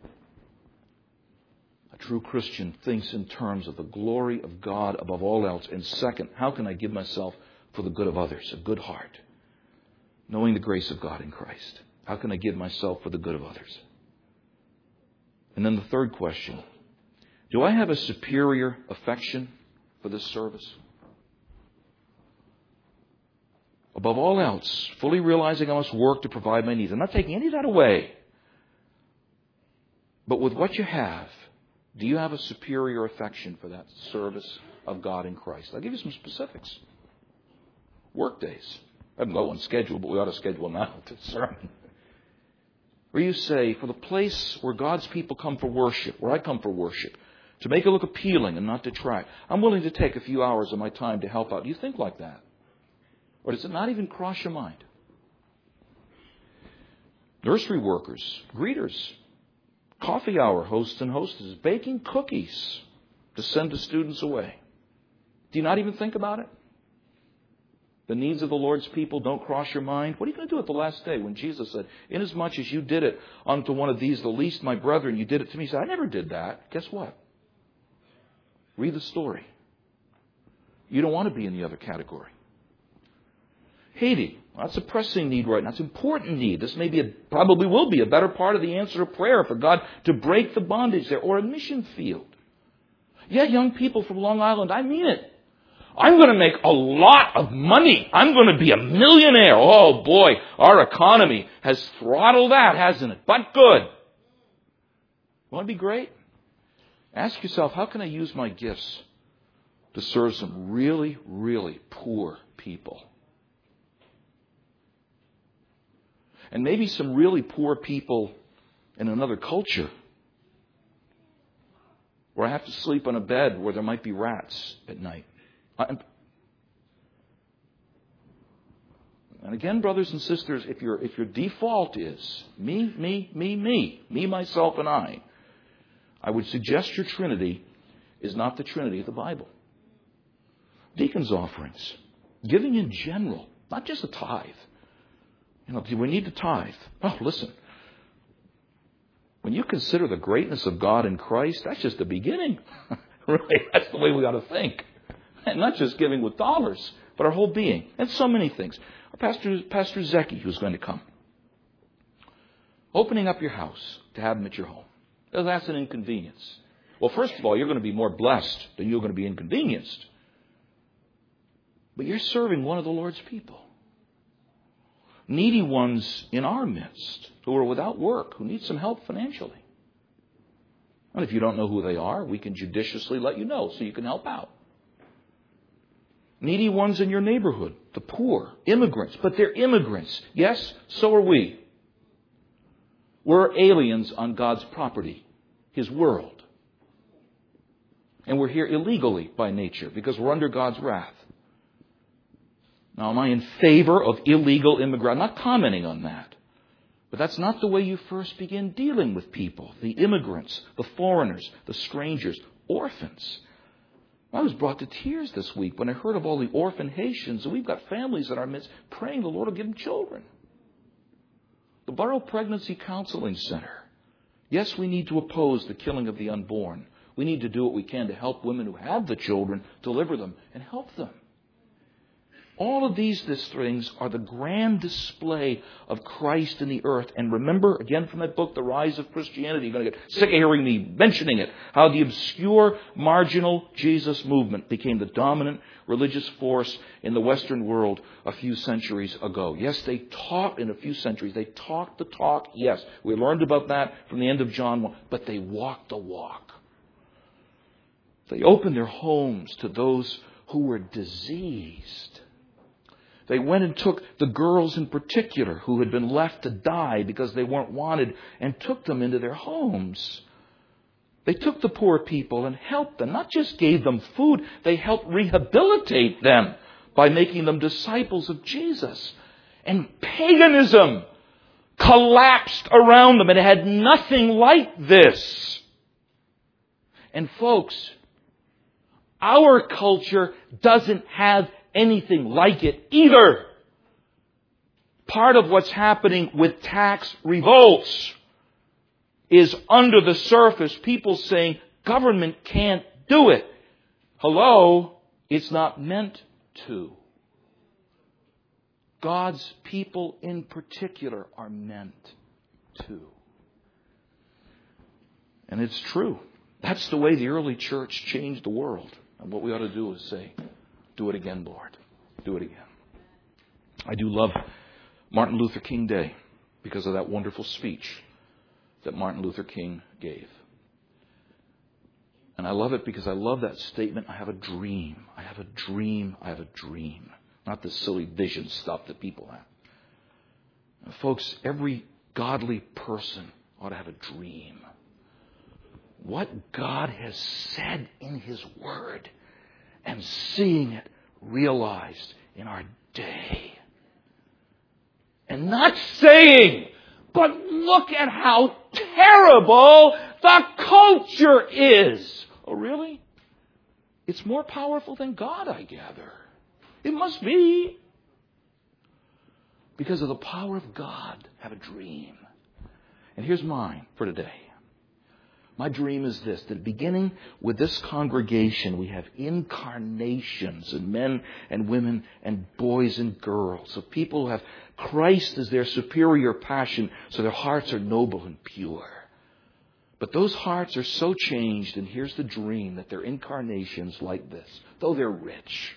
A true Christian thinks in terms of the glory of God above all else. And second, how can I give myself for the good of others? A good heart. Knowing the grace of God in Christ. How can I give myself for the good of others? And then the third question. Do I have a superior affection for this service? Above all else, fully realizing I must work to provide my needs. I'm not taking any of that away. But with what you have, do you have a superior affection for that service of God in Christ? I'll give you some specifics. Work days. I haven't got one scheduled, but we ought to schedule them out to sermon. Where you say, for the place where God's people come for worship, where I come for worship, to make it look appealing and not detract, I'm willing to take a few hours of my time to help out. Do you think like that? Or does it not even cross your mind? Nursery workers, greeters, coffee hour hosts and hostesses, baking cookies to send the students away. Do you not even think about it? The needs of the Lord's people don't cross your mind. What are you going to do at the last day when Jesus said, inasmuch as you did it unto one of these, the least my brethren, you did it to me? He said, I never did that. Guess what? Read the story. You don't want to be in the other category. Haiti, that's a pressing need right now. It's an important need. This probably will be a better part of the answer to prayer for God to break the bondage there. Or a mission field. Yeah, young people from Long Island, I mean it. I'm going to make a lot of money. I'm going to be a millionaire. Oh boy, our economy has throttled that, hasn't it? But good. Want to be great? Ask yourself, how can I use my gifts to serve some really, really poor people? And maybe some really poor people in another culture where I have to sleep on a bed where there might be rats at night. And again, brothers and sisters, if your default is me, myself, and I would suggest your Trinity is not the Trinity of the Bible. Deacons' offerings, giving in general, not just a tithe. Do we need to tithe? Oh, listen. When you consider the greatness of God in Christ, that's just the beginning. Really, that's the way we ought to think. And not just giving with dollars, but our whole being. And so many things. Our Pastor Zeki, who's going to come. Opening up your house to have him at your home. That's an inconvenience. Well, first of all, you're going to be more blessed than you're going to be inconvenienced. But you're serving one of the Lord's people. Needy ones in our midst who are without work, who need some help financially. And if you don't know who they are, we can judiciously let you know so you can help out. Needy ones in your neighborhood, the poor, immigrants, but they're immigrants. Yes, so are we. We're aliens on God's property, His world. And we're here illegally by nature because we're under God's wrath. Now, am I in favor of illegal immigration? I'm not commenting on that. But that's not the way you first begin dealing with people. The immigrants, the foreigners, the strangers, orphans. I was brought to tears this week when I heard of all the orphan Haitians. And we've got families in our midst praying the Lord will give them children. The Borough Pregnancy Counseling Center. Yes, we need to oppose the killing of the unborn. We need to do what we can to help women who have the children, deliver them, and help them. All of these things are the grand display of Christ in the earth. And remember, again from that book, The Rise of Christianity, you're going to get sick of hearing me mentioning it, how the obscure, marginal Jesus movement became the dominant religious force in the Western world a few centuries ago. Yes, they taught in a few centuries. They talked the talk. Yes, we learned about that from the end of John 1. But they walked the walk. They opened their homes to those who were diseased. They went and took the girls in particular who had been left to die because they weren't wanted and took them into their homes. They took the poor people and helped them, not just gave them food, they helped rehabilitate them by making them disciples of Jesus. And paganism collapsed around them. It had nothing like this. And folks, our culture doesn't have anything like it either. Part of what's happening with tax revolts is under the surface people saying government can't do it. Hello? It's not meant to. God's people in particular are meant to. And it's true. That's the way the early church changed the world. And what we ought to do is say, do it again, Lord. Do it again. I do love Martin Luther King Day because of that wonderful speech that Martin Luther King gave. And I love it because I love that statement, I have a dream. I have a dream. I have a dream. Not the silly vision stuff that people have. And folks, every godly person ought to have a dream. What God has said in His Word and seeing it realized in our day. And not saying, but look at how terrible the culture is. Oh, really? It's more powerful than God, I gather. It must be. Because of the power of God, have a dream. And here's mine for today. My dream is this, that beginning with this congregation, we have incarnations of men and women and boys and girls, of people who have Christ as their superior passion, so their hearts are noble and pure. But those hearts are so changed, and here's the dream, that they're incarnations like this, though they're rich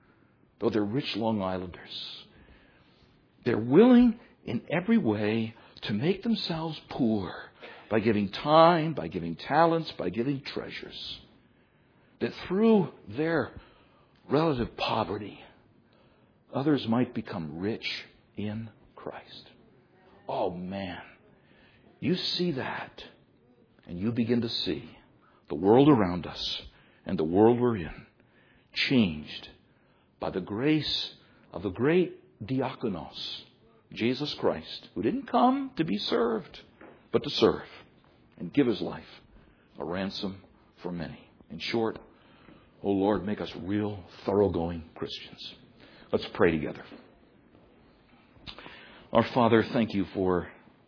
Long Islanders, they're willing in every way to make themselves poor, by giving time, by giving talents, by giving treasures. That through their relative poverty, others might become rich in Christ. Oh man, you see that, and you begin to see the world around us and the world we're in changed by the grace of the great diakonos, Jesus Christ, who didn't come to be served, but to serve and give His life a ransom for many. In short, oh Lord, make us real, thoroughgoing Christians. Let's pray together. Our Father, thank You for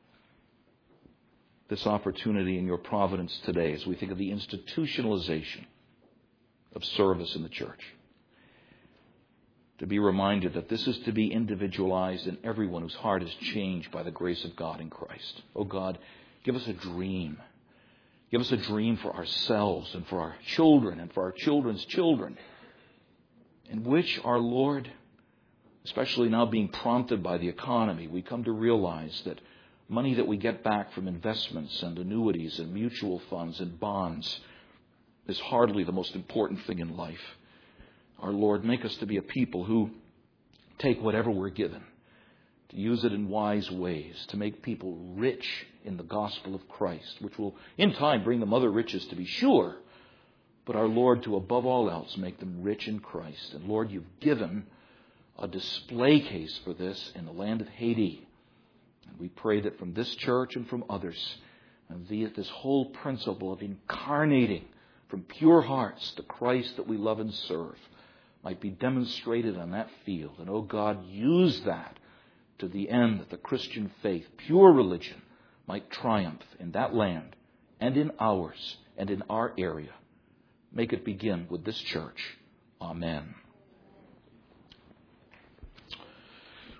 this opportunity in Your providence today as we think of the institutionalization of service in the church. To be reminded that this is to be individualized in everyone whose heart is changed by the grace of God in Christ. Oh God, give us a dream. Give us a dream for ourselves and for our children and for our children's children, in which our Lord, especially now being prompted by the economy, we come to realize that money that we get back from investments and annuities and mutual funds and bonds is hardly the most important thing in life. Our Lord, make us to be a people who take whatever we're given, to use it in wise ways, to make people rich in the gospel of Christ, which will in time bring them other riches to be sure, but our Lord, to above all else make them rich in Christ. And Lord, You've given a display case for this in the land of Haiti. And we pray that from this church and from others, and this whole principle of incarnating from pure hearts the Christ that we love and serve might be demonstrated on that field. And, oh God, use that to the end that the Christian faith, pure religion, might triumph in that land and in ours and in our area. Make it begin with this church. Amen.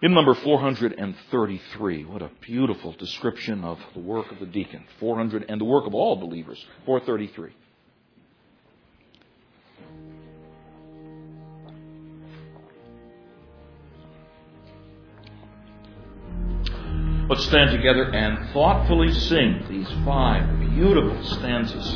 In number 433, what a beautiful description of the work of the deacon. 400 and the work of all believers. 433. Let's stand together and thoughtfully sing these 5 beautiful stanzas.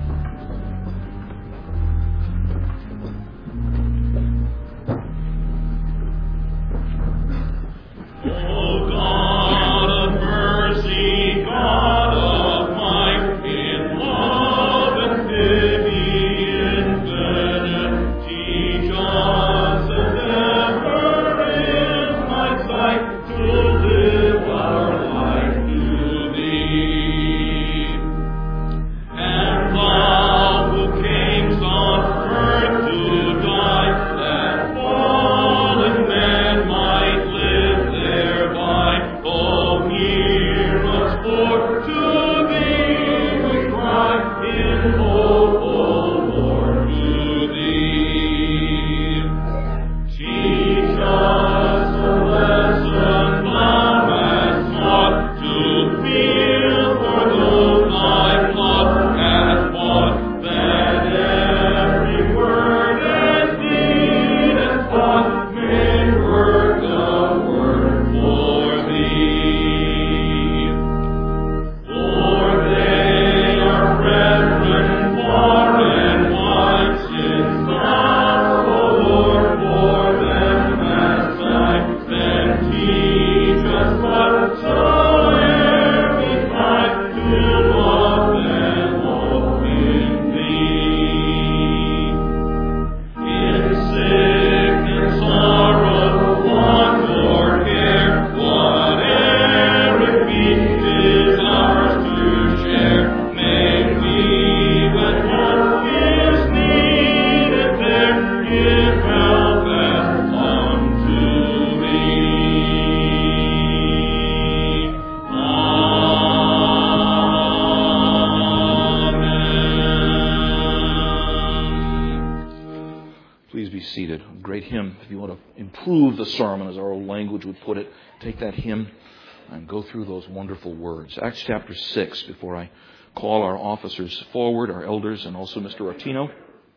Improve the sermon, as our old language would put it. Take that hymn and go through those wonderful words. Acts chapter 6, before I call our officers forward, our elders, and also Mr. Artino.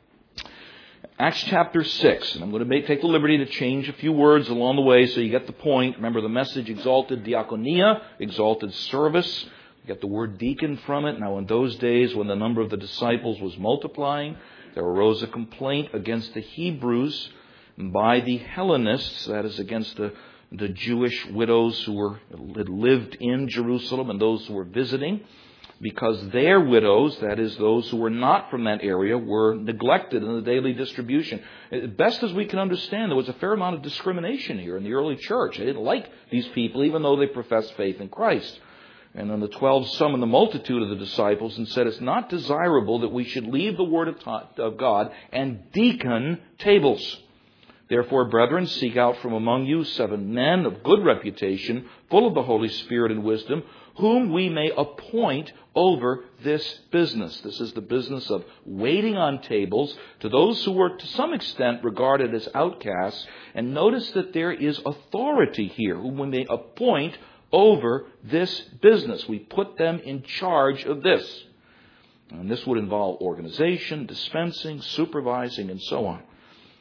Acts chapter 6, and I'm going to take the liberty to change a few words along the way so you get the point. Remember, the message exalted diaconia, exalted service. You get the word deacon from it. Now, in those days, when the number of the disciples was multiplying, there arose a complaint against the Hebrews by the Hellenists, that is, against the Jewish widows who had lived in Jerusalem and those who were visiting, because their widows, that is, those who were not from that area, were neglected in the daily distribution. Best as we can understand, there was a fair amount of discrimination here in the early church. They didn't like these people, even though they professed faith in Christ. And then the 12 summoned the multitude of the disciples and said, "It's not desirable that we should leave the word of God and deacon tables. Therefore, brethren, seek out from among you 7 men of good reputation, full of the Holy Spirit and wisdom, whom we may appoint over this business." This is the business of waiting on tables to those who were to some extent regarded as outcasts. And notice that there is authority here, whom we may appoint over this business. We put them in charge of this. And this would involve organization, dispensing, supervising, and so on.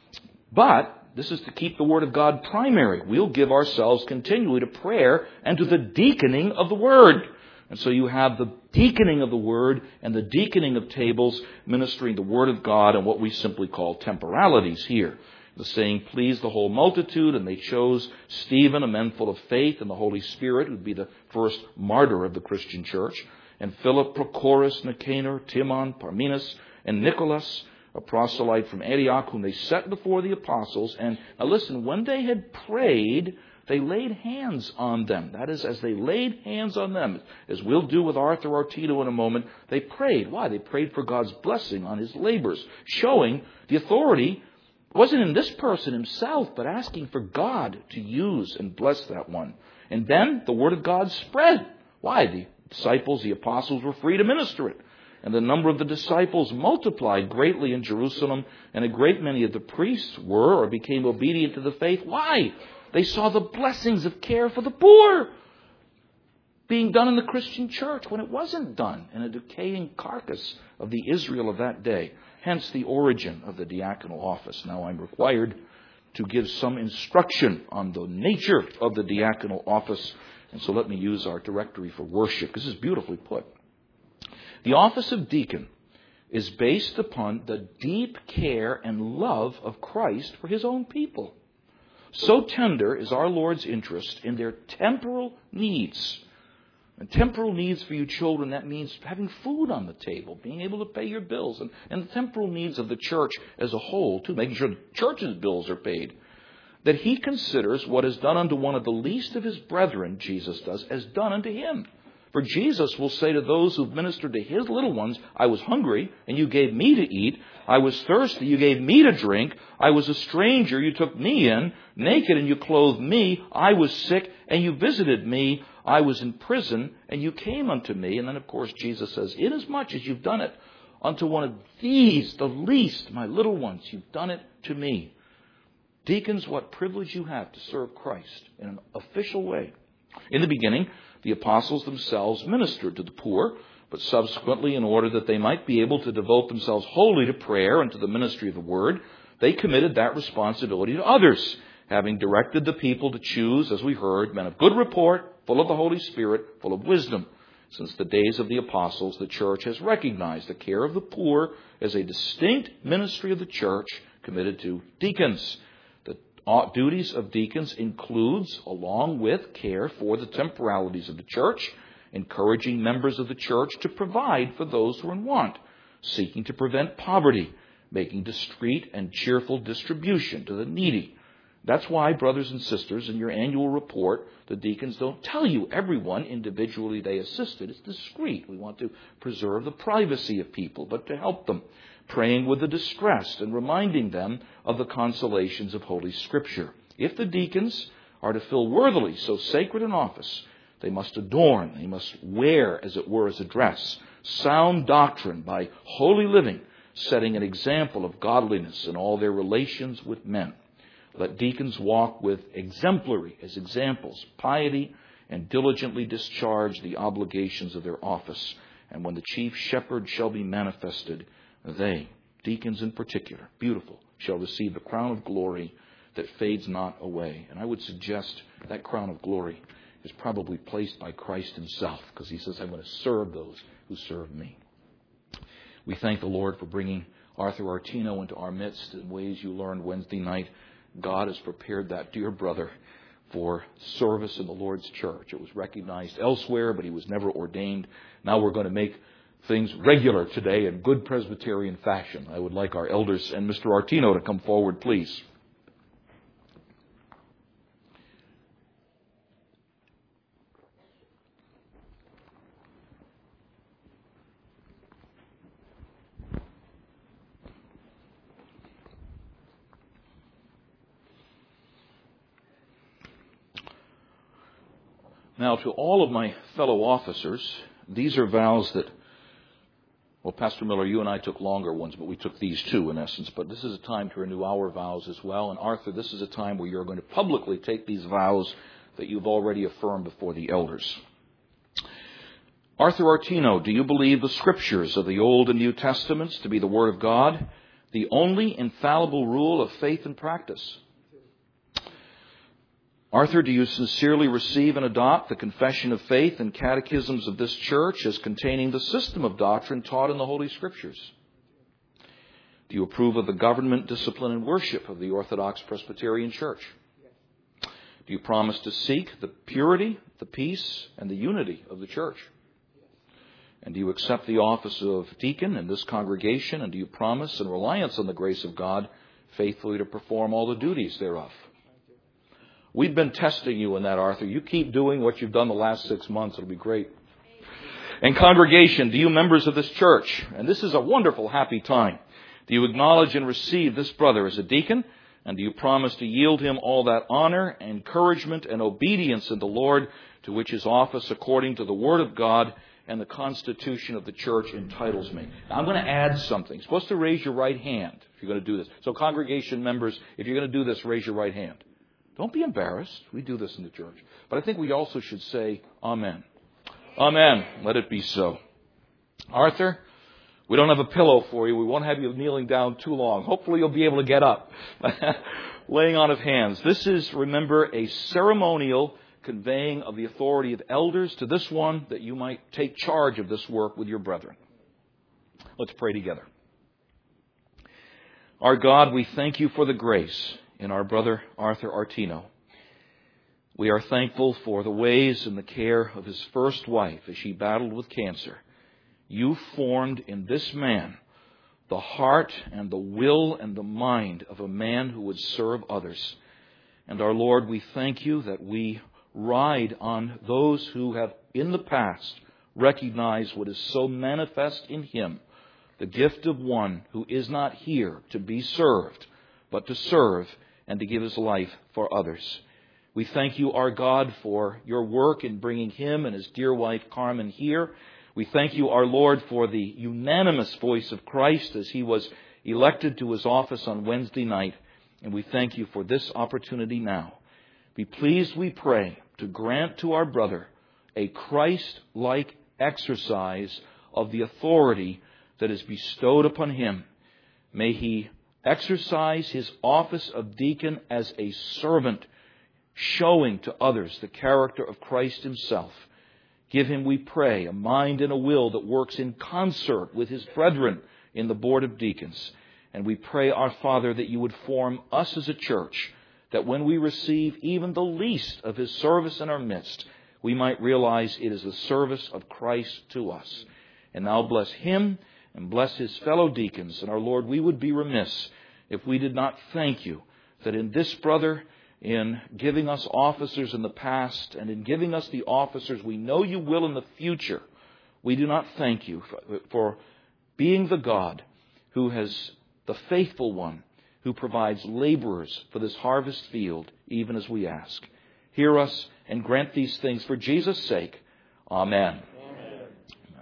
But this is to keep the Word of God primary. We'll give ourselves continually to prayer and to the deaconing of the Word. And so you have the deaconing of the Word and the deaconing of tables, ministering the Word of God and what we simply call temporalities here. The saying pleased the whole multitude, and they chose Stephen, a man full of faith and the Holy Spirit, who would be the first martyr of the Christian church, and Philip, Prochorus, Nicanor, Timon, Parmenas, and Nicholas, a proselyte from Antioch, whom they set before the apostles. And now listen, when they had prayed, they laid hands on them. That is, as they laid hands on them, as we'll do with Arthur Artino in a moment, they prayed. Why? They prayed for God's blessing on his labors, showing the authority wasn't in this person himself, but asking for God to use and bless that one. And then the word of God spread. Why? The disciples, the apostles were free to minister it. And the number of the disciples multiplied greatly in Jerusalem, and a great many of the priests were or became obedient to the faith. Why? They saw the blessings of care for the poor being done in the Christian church when it wasn't done in a decaying carcass of the Israel of that day. Hence the origin of the diaconal office. Now I'm required to give some instruction on the nature of the diaconal office. And so let me use our directory for worship. This is beautifully put. The office of deacon is based upon the deep care and love of Christ for his own people. So tender is our Lord's interest in their temporal needs. And temporal needs for you children, that means having food on the table, being able to pay your bills, and the temporal needs of the church as a whole, too, making sure the church's bills are paid. That he considers what is done unto one of the least of his brethren, Jesus does, as done unto him. For Jesus will say to those who've ministered to his little ones, I was hungry, and you gave me to eat. I was thirsty, you gave me to drink. I was a stranger, you took me in. Naked, and you clothed me. I was sick, and you visited me. I was in prison, and you came unto me. And then, of course, Jesus says, inasmuch as you've done it unto one of these, the least, my little ones, you've done it to me. Deacons, what privilege you have to serve Christ in an official way. In the beginning, the apostles themselves ministered to the poor, but subsequently, in order that they might be able to devote themselves wholly to prayer and to the ministry of the word, they committed that responsibility to others, having directed the people to choose, as we heard, men of good report, full of the Holy Spirit, full of wisdom. Since the days of the apostles, the church has recognized the care of the poor as a distinct ministry of the church committed to deacons. The duties of deacons includes, along with care for the temporalities of the church, encouraging members of the church to provide for those who are in want, seeking to prevent poverty, making discreet and cheerful distribution to the needy. That's why, brothers and sisters, in your annual report, the deacons don't tell you everyone individually they assisted. It's discreet. We want to preserve the privacy of people, but to help them, praying with the distressed and reminding them of the consolations of Holy Scripture. If the deacons are to fill worthily so sacred an office, they must adorn, they must wear, as it were, as a dress, sound doctrine by holy living, setting an example of godliness in all their relations with men. Let deacons walk with exemplary as examples, piety, and diligently discharge the obligations of their office. And when the chief shepherd shall be manifested, they, deacons in particular, beautiful, shall receive the crown of glory that fades not away. And I would suggest that crown of glory is probably placed by Christ himself, because he says, I'm going to serve those who serve me. We thank the Lord for bringing Arthur Artino into our midst in ways you learned Wednesday night. God has prepared that dear brother for service in the Lord's church. It was recognized elsewhere, but he was never ordained. Now we're going to make things regular today in good Presbyterian fashion. I would like our elders and Mr. Artino to come forward, please. Now, to all of my fellow officers, these are vows that, well, Pastor Miller, you and I took longer ones, but we took these too, in essence. But this is a time to renew our vows as well. And Arthur, this is a time where you're going to publicly take these vows that you've already affirmed before the elders. Arthur Artino, do you believe the Scriptures of the Old and New Testaments to be the Word of God, the only infallible rule of faith and practice? Arthur, do you sincerely receive and adopt the confession of faith and catechisms of this church as containing the system of doctrine taught in the Holy Scriptures? Do you approve of the government, discipline, and worship of the Orthodox Presbyterian Church? Do you promise to seek the purity, the peace, and the unity of the church? And do you accept the office of deacon in this congregation, and do you promise, in reliance on the grace of God, faithfully to perform all the duties thereof? We've been testing you in that, Arthur. You keep doing what you've done the last 6 months. It'll be great. And congregation, do you members of this church, and this is a wonderful, happy time, do you acknowledge and receive this brother as a deacon? And do you promise to yield him all that honor, encouragement, and obedience in the Lord to which his office, according to the Word of God and the Constitution of the church, entitles me? Now, I'm going to add something. You're supposed to raise your right hand if you're going to do this. So congregation members, if you're going to do this, raise your right hand. Don't be embarrassed. We do this in the church. But I think we also should say, Amen. Amen. Let it be so. Arthur, we don't have a pillow for you. We won't have you kneeling down too long. Hopefully you'll be able to get up. Laying on of hands. This is, remember, a ceremonial conveying of the authority of elders to this one, that you might take charge of this work with your brethren. Let's pray together. Our God, we thank you for the grace in our brother Arthur Artino. We are thankful for the ways and the care of his first wife as she battled with cancer. You formed in this man the heart and the will and the mind of a man who would serve others. And our Lord, we thank you that we ride on those who have in the past recognized what is so manifest in him, the gift of one who is not here to be served, but to serve and to give his life for others. We thank you, our God, for your work in bringing him and his dear wife Carmen here. We thank you, our Lord, for the unanimous voice of Christ as he was elected to his office on Wednesday night. And we thank you for this opportunity now. Be pleased, we pray, to grant to our brother a Christ-like exercise of the authority that is bestowed upon him. May he exercise his office of deacon as a servant, showing to others the character of Christ himself. Give him, we pray, a mind and a will that works in concert with his brethren in the board of deacons. And we pray, our Father, that you would form us as a church, that when we receive even the least of his service in our midst, we might realize it is the service of Christ to us. And now bless him and bless his fellow deacons. And our Lord, we would be remiss if we did not thank you that in this brother, in giving us officers in the past and in giving us the officers we know you will in the future, we do not thank you for being the God who has the faithful one who provides laborers for this harvest field, even as we ask. Hear us and grant these things for Jesus' sake. Amen. Amen.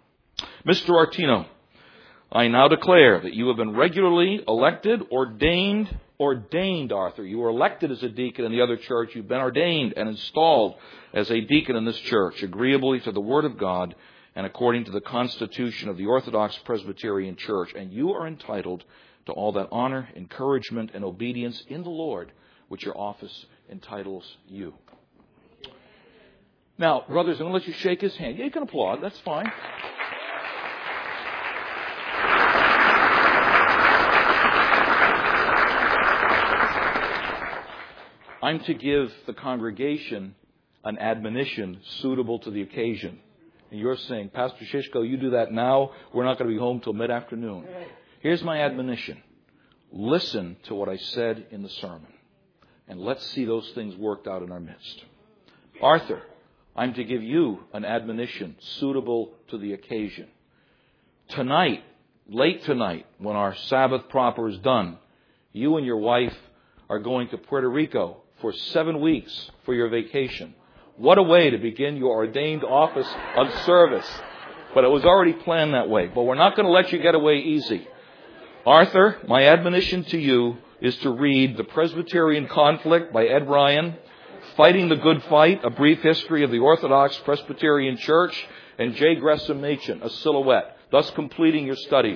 Mr. Artino, I now declare that you have been regularly elected, ordained, Arthur. You were elected as a deacon in the other church. You've been ordained and installed as a deacon in this church, agreeably to the Word of God and according to the Constitution of the Orthodox Presbyterian Church. And you are entitled to all that honor, encouragement, and obedience in the Lord, which your office entitles you. Now, brothers, I'm going to let you shake his hand. Yeah, you can applaud. That's fine. I'm to give the congregation an admonition suitable to the occasion. And you're saying, Pastor Shishko, you do that now. We're not going to be home till mid-afternoon. Here's my admonition. Listen to what I said in the sermon. And let's see those things worked out in our midst. Arthur, I'm to give you an admonition suitable to the occasion. Tonight, late tonight, when our Sabbath proper is done, you and your wife are going to Puerto Rico for 7 weeks for your vacation. What a way to begin your ordained office of service. But it was already planned that way. But we're not going to let you get away easy. Arthur, my admonition to you is to read The Presbyterian Conflict by Ed Ryan, Fighting the Good Fight, A Brief History of the Orthodox Presbyterian Church, and J. Gresham Machen, A Silhouette, thus completing your studies.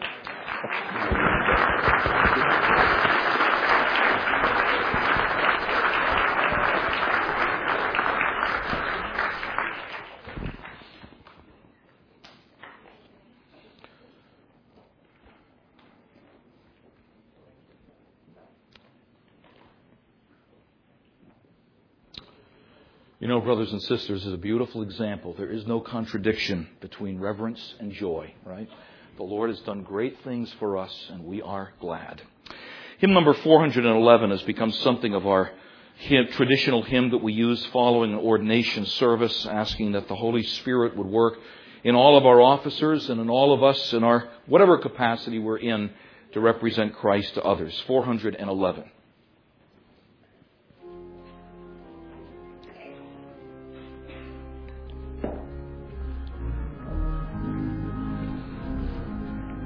You know, brothers and sisters, is a beautiful example. There is no contradiction between reverence and joy, right? The Lord has done great things for us, and we are glad. Hymn number 411 has become something of our traditional hymn that we use following an ordination service, asking that the Holy Spirit would work in all of our officers and in all of us in our whatever capacity we're in to represent Christ to others. 411.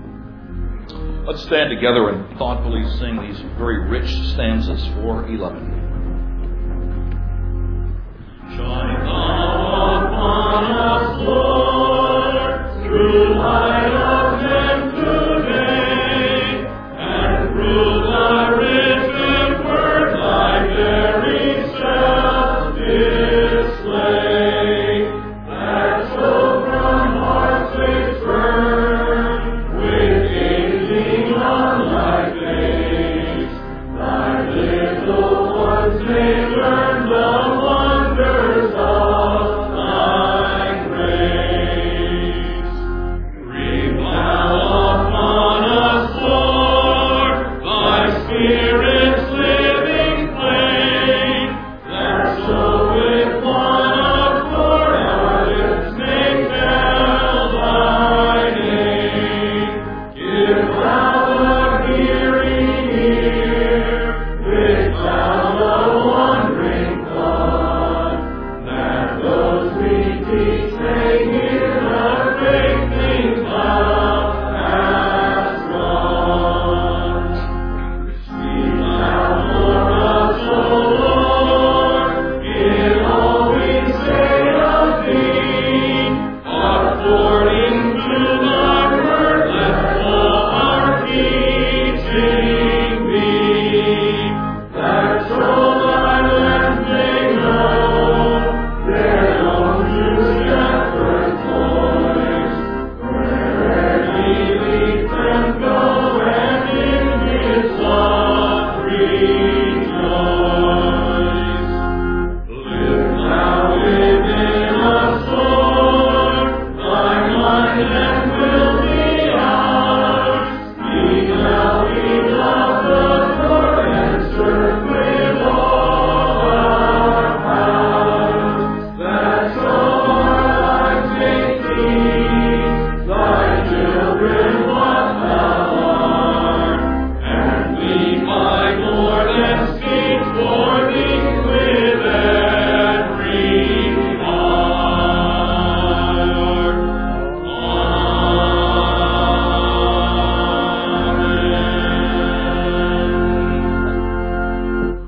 Let's stand together and thoughtfully sing these very rich stanzas, 411.